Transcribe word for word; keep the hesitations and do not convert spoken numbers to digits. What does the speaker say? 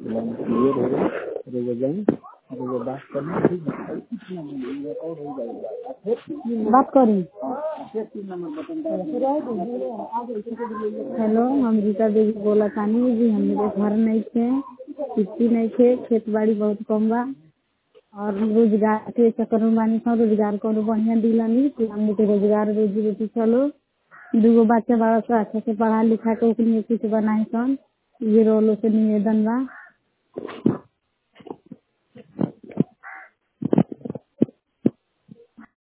Clear हो गया रोज जाए रोज बात करना ठीक है और हो जाएगा बात करी हेलो हम रीता देवी बोला तानी जी हमने घर नहीं थे किसी नहीं थे खेत बाड़ी बहुत कम बा और रोजगार के चक्कर में बानी था रोजगार को बढ़िया दिलानी कि हमने के रोजगार रोजी रोटी चलो दूगो बच्चा बड़ा सा अच्छा से पढ़ा लिखा के कुछ बनाई सन ये रोलो से निवेदन बा।